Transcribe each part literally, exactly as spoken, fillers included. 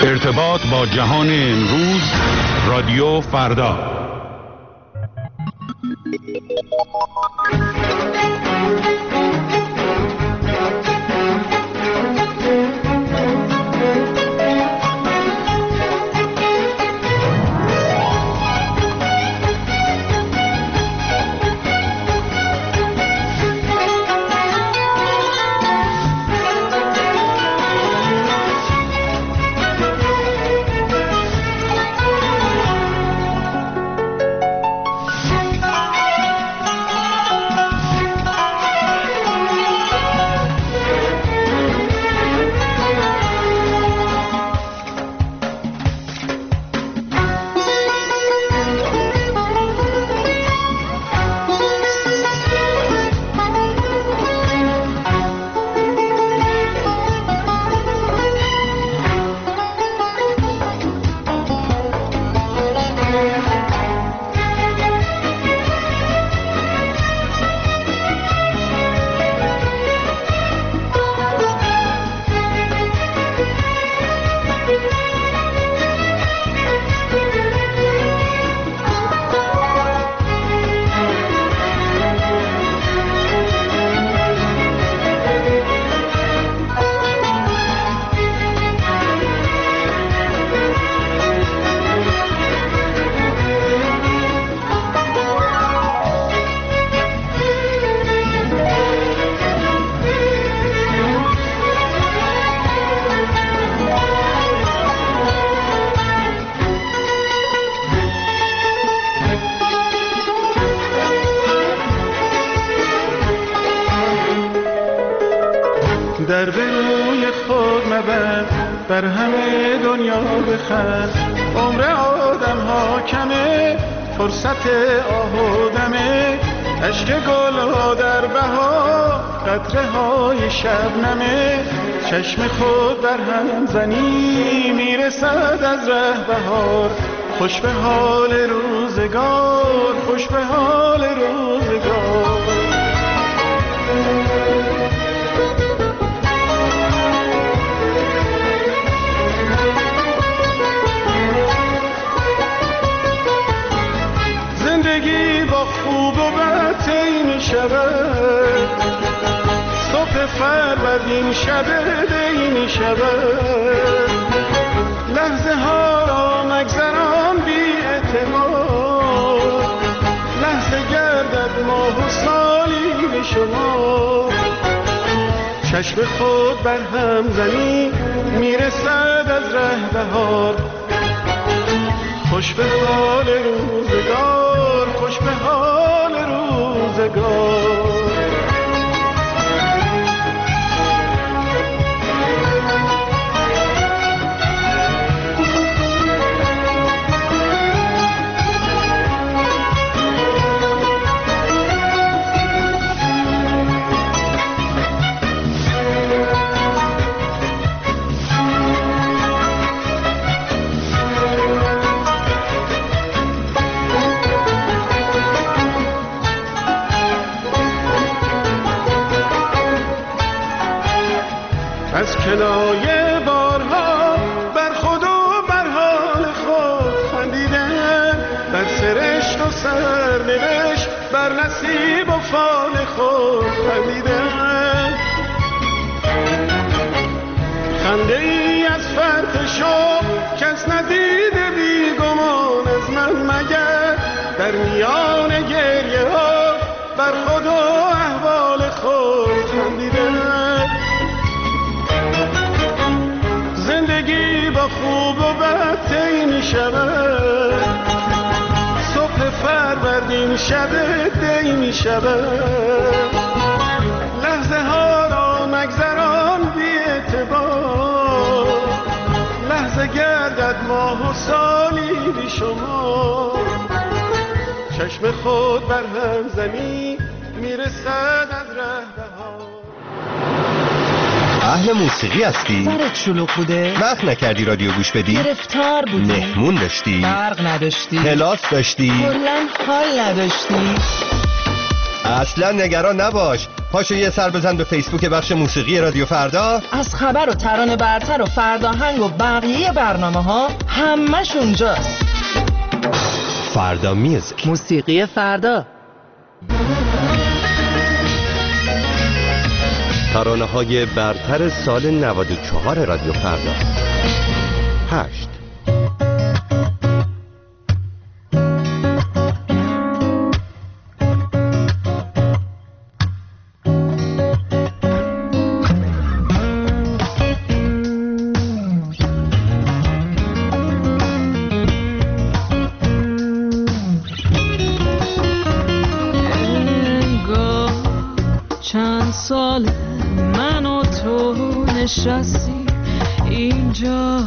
ارتباط با جهان امروز، رادیو فردا. در به روی خود مبند، بر همه دنیا بخند. عمر آدم ها کمه، فرصت آه و دمه. اشک گل ها در بهار، قطره های شبنمه. چشم خود بر هم زنی، میرسد از ره بهار. خوش به حال روزگار، خوش به حال روزگار. زندگی با خوب و بد طی می شود، صبح فروردین شب دی می شود. لحظه ها را مگذران بی اعتبار، لحظه گردد ماه و سالی به شما. چشم خود بر هم زنی، میرسد از ره بهار. خوش به حال روزگار، خوش به حال روزگار. از کنایه بارها بر خود و بر حال خود خندیدن، بر سرشت و سرنوشت، بر نصیب و فال خود خندیدن. خنده ای از فرط شوق کس ندیده بی گمان از من مگر، در میان گریه ها بر خود و احوال خود خندیدن. زندگی با خوب و بد طی می شود، صبح فروردین شب دی می شود. لحظه ها را مگذران بی اعتبار، لحظه گردد ماه و سالی بی شما. چشم خود بر هم زنی، میرسد از ره بهار. اهل موسیقی هستی؟ سرت شلوغ بوده؟ وقت نکردی رادیو گوش بدی؟ گرفتار بودی؟ مهمون داشتی؟ برق نداشتی؟ کلاس داشتی؟ کلاً حال نداشتی؟ اصلا نگران نباش. پاشو یه سر بزن به فیسبوک بخش موسیقی رادیو فردا. از خبر و ترانه برتر و فرداهنگ و بقیه برنامه ها همش اونجاست. فردا میوزیک، موسیقی فردا، ترانه های برتر سال نود و چهار رادیو فردا. هشت سال من و تو نشستی اینجا،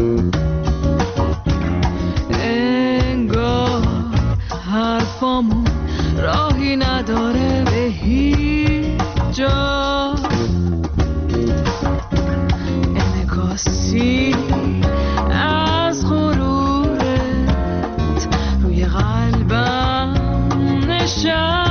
انگار حرفامون راهی نداره به هیچ جا. انعکاسی از غرورت روی قلبم نشسته،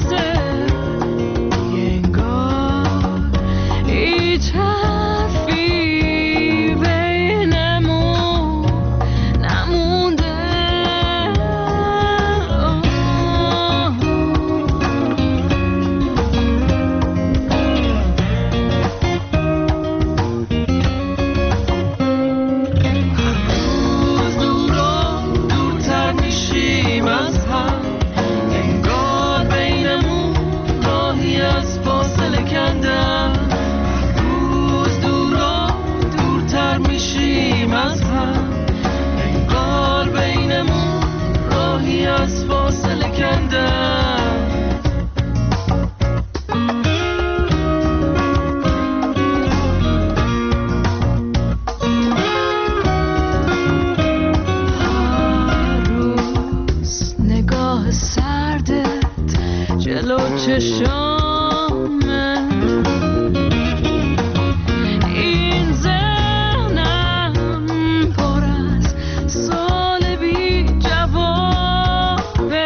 این ذهنم پر از سال بی جوابه،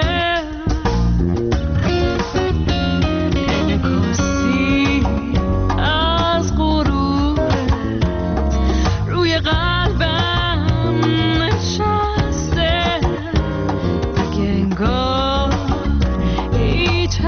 انعکاسی از غرورت روی قلبم نشسته، دیگه انگار هیچ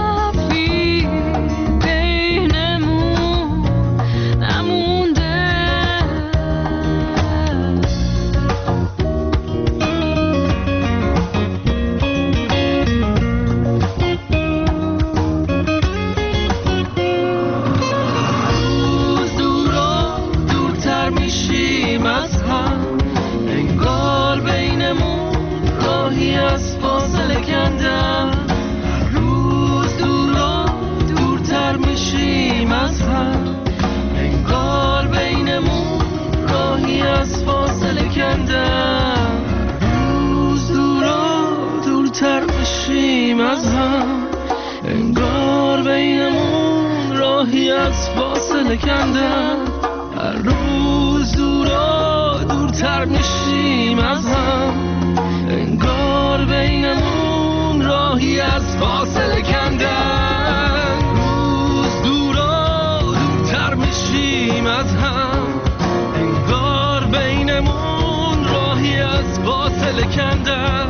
انگار بینمون راهی از فاصله کندم، هر روز دورا دورتر میشیم از هم، انگار بینمون راهی از فاصله کندم، روز دورا دورتر میشیم از هم، انگار بینمون راهی از فاصله کندم،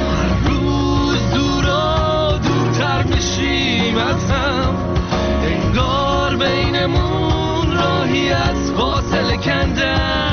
از هم، انگار بینمون راهی از فاصله کندم.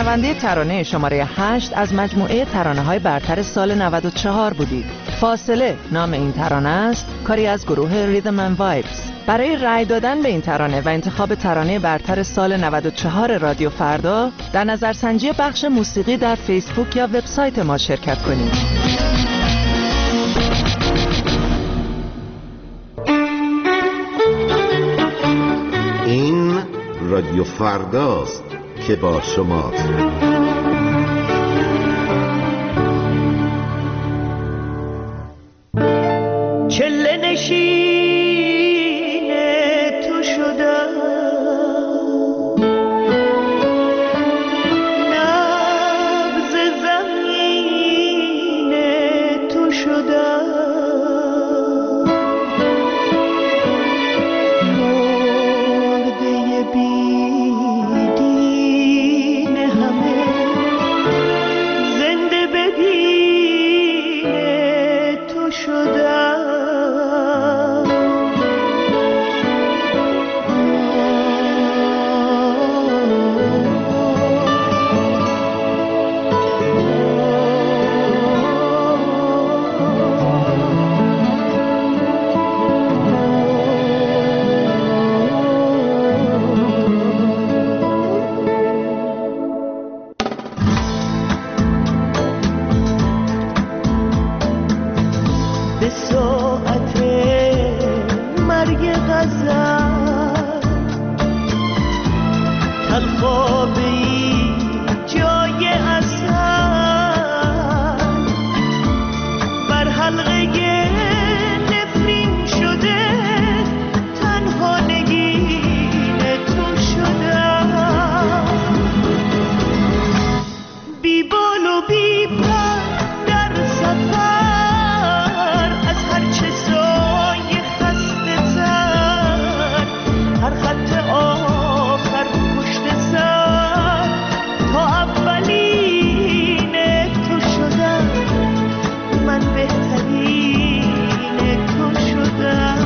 شنونده ترانه شماره هشت از مجموعه ترانه‌های برتر سال نود و چهار بودید. فاصله نام این ترانه است، کاری از گروه ریدم اند وایبز. برای رأی دادن به این ترانه و انتخاب ترانه برتر سال نود و چهار رادیو فردا، در نظرسنجی بخش موسیقی در فیسبوک یا وبسایت ما شرکت کنید. این رادیو فرداست که با شماست. چله نشین تو شدم، نبض زمین تو شدم، مرده بیدین همه زنده بدین تو شدم. به ساعت مرگ غزل تلخابی جای اصل بر حلقه نفرین شده، تنها نگین تو شدم. بی بال و بی پر در سفر، هر خط آخر پشت سر تا اولین تو شدم، من بهترین تو شدم.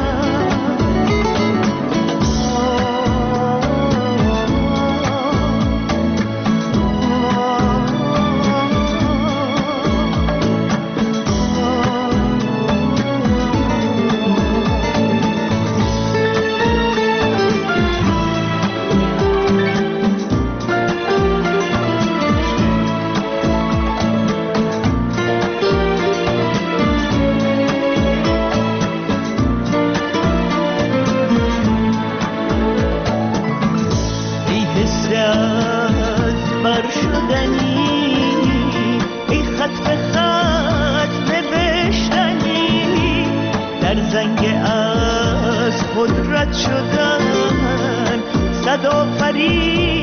بر شدنی ای خط به خط نوشتنی، در زنگ از خود رد شدن، صد آفرین